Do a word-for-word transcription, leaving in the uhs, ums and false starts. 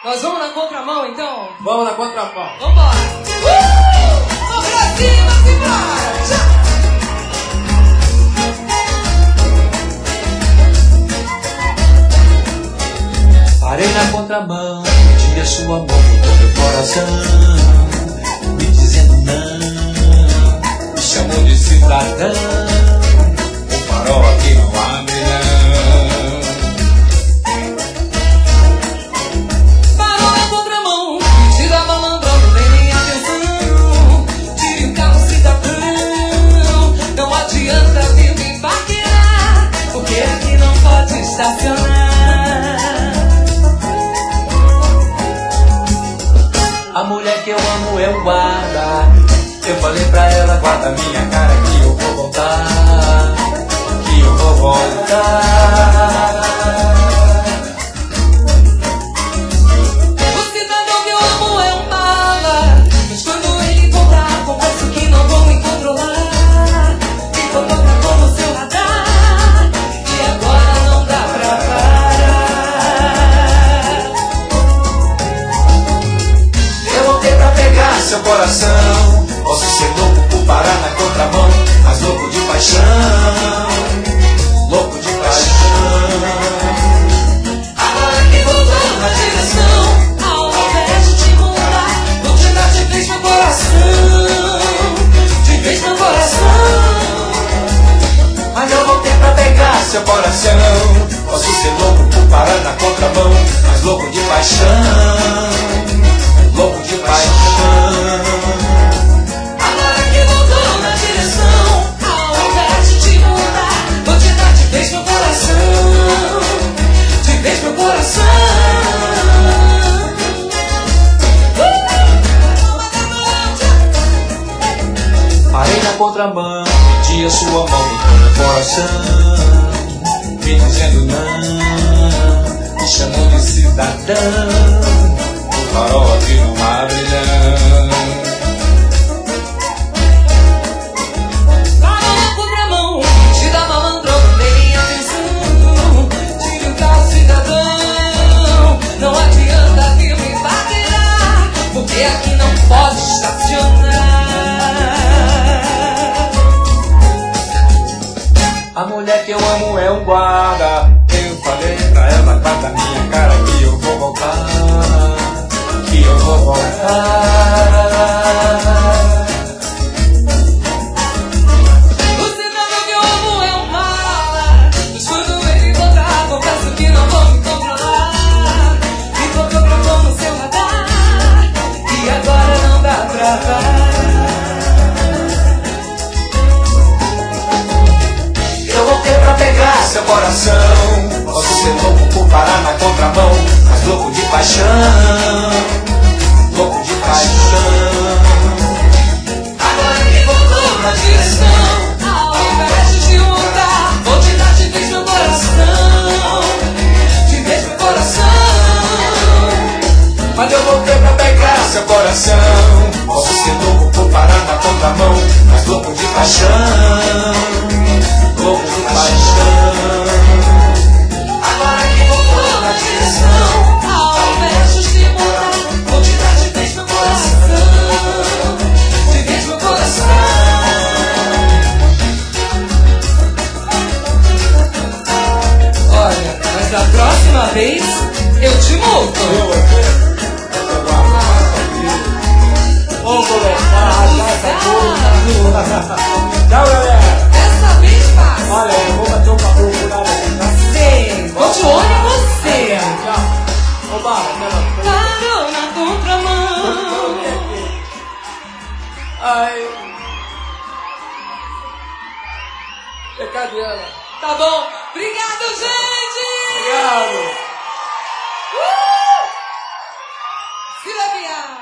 Nós vamos na contramão, então? Vamos na contramão. Vambora! Uh! Vamos pra cima, simbora! Já! Parei na contramão, tinha sua mão no meu coração, me dizendo não, me chamou de cidadão. O farol aqui não abre não. Parou na contramão, mentira malandrão, não tem nem atenção. Tire o carro, cidadão, não adianta vir me paquerar, porque aqui não pode estacionar. A mulher que eu amo é o guarda. Eu falei pra ela, guarda minha cara que eu vou voltar, que eu vou voltar. O cidadão que eu amo é um bala, mas quando ele voltar, confesso que não vou me controlar. Me coloca como seu radar, e agora não dá pra parar. Eu voltei pra pegar seu coração. Posso ser louco por parar na contramão, mas louco de paixão, louco de paixão. Agora que voltou na direção, ao invés de te mudar, vou te dar de vez meu coração, de vez meu coração. Mas eu voltei pra pegar seu coração. Posso ser louco por parar na contramão, mas louco de paixão, louco de paixão. Agora que voltou na direção, ao invés de te mudar, vou te dar de vez meu coração, de vez meu coração. Parei na contramão, pedi a sua mão no meu coração, me dizendo não, me chamou de cidadão. O farol aqui não abre não. Parou na contramão, te dá malandrão, não tem nem atenção. Tire o carro, cidadão, não adianta vir me paquerar, porque aqui não pode estacionar. A mulher que eu amo é um guarda. Eu falei pra ela, guarda minha cara que eu vou voltar, que eu vou voltar. O cidadão que eu amo é um mala, mas quando ele voltar, confesso que não vou me controlar. Me fotografou no seu radar, e agora não dá pra parar. Eu voltei pra pegar seu coração. Posso ser louco por parar na contramão, mas louco de paixão, louco de paixão. Agora que voltou na direção, ao invés de te mudar, vou te dar de vez meu coração, de vez meu coração. Mas eu voltei pra pegar seu coração. Posso ser louco por parar na contramão, mas louco de paixão, louco de paixão. Agora que voltou na direção, ao invés de te mudar, vou te dar de vez meu coração, de vez meu coração. Olha, mas da próxima vez eu te multo. Vamos começar a achar essa coisa. Tchau, galera. Dessa vez passa. Olha, eu vou bater um papo por nada aqui, tá? Sei, vou de olho em você. Tchau. Ô, Barra, até lá. Parou na contramão. Ai. Brincadeira. Tá bom? Obrigado, gente! Obrigado. Uh! Vila Viar!